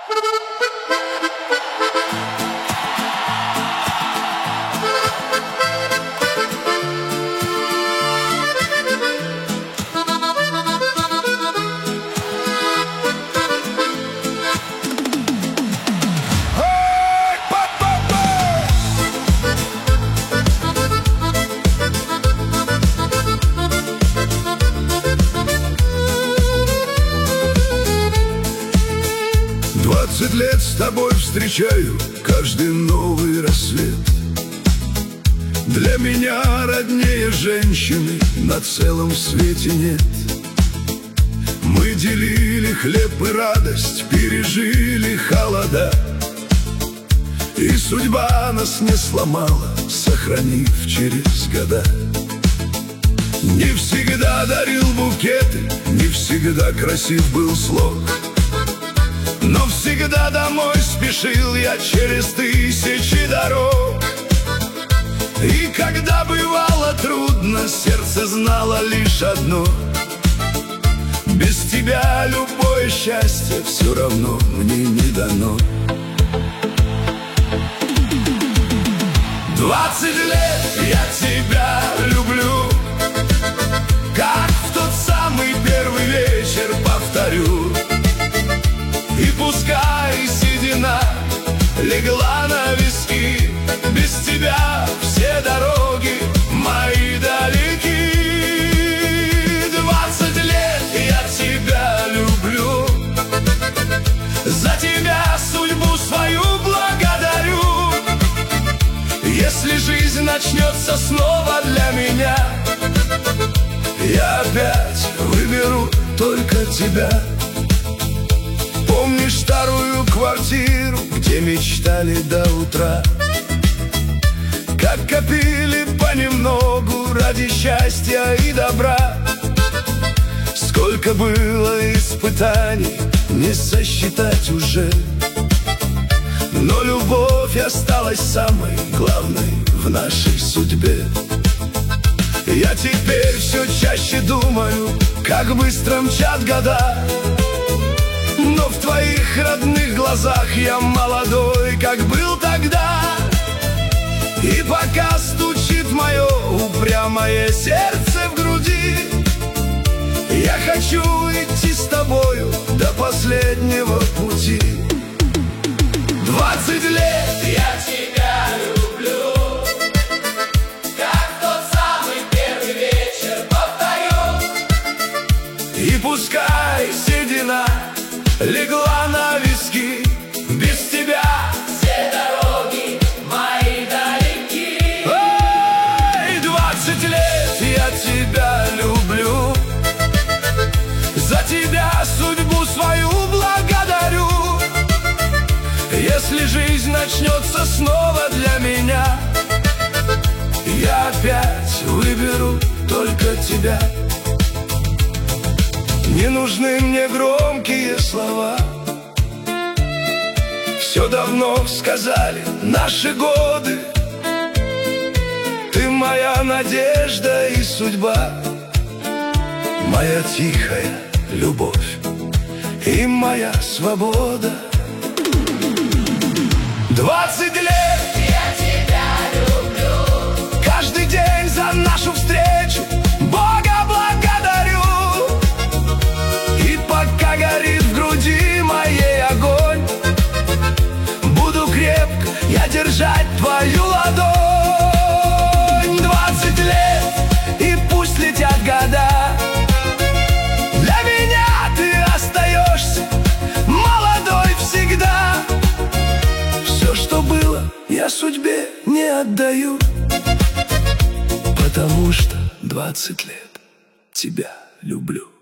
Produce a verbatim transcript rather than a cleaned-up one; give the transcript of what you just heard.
Двадцать лет с тобой встречаю каждый новый рассвет. Для меня роднее женщины на целом свете нет. Мы делили хлеб и радость, пережили холода, и судьба нас не сломала, сохранив через года. Не всегда дарил букеты, не всегда красив был слог, но всегда домой спешил я через тысячи дорог. И когда бывало трудно, сердце знало лишь одно: без тебя любое счастье все равно мне не дано. Двадцать лет я тебя люблю, как в тот самый первый вечер, повторю. И пускай седина легла на виски, без тебя все дороги мои далеки. Двадцать лет я тебя люблю, за тебя судьбу свою благодарю. Если жизнь начнется снова для меня, я опять выберу только тебя. Помнишь старую квартиру, где мечтали до утра? Как копили понемногу ради счастья и добра. Сколько было испытаний, не сосчитать уже, но любовь осталась самой главной в нашей судьбе. Я теперь все чаще думаю, как быстро мчат года, но в твоих родных глазах я молодой, как был тогда. И пока стучит мое упрямое сердце в груди, я хочу идти с тобою до последнего пути. Двадцать лет я тебя люблю, как в тот самый первый вечер, повторю. И пускай седина легла на виски, без тебя все дороги мои далеки. Ой, двадцать лет я тебя люблю, за тебя судьбу свою благодарю. Если жизнь начнется снова для меня, я опять выберу только тебя. Не нужны мне громкие слова, все давно сказали наши годы. Ты моя надежда и судьба, моя тихая любовь и моя свобода. Двадцать лет я тебя люблю, каждый день за нашу встречу Бога благодарю. И пока горит в груди моей огонь, буду крепко я держать твою ладонь. Двадцать лет, и пусть летят года, для меня ты остаешься молодой всегда. Все, что было, я судьбе не отдаю, потому что двадцать лет тебя люблю.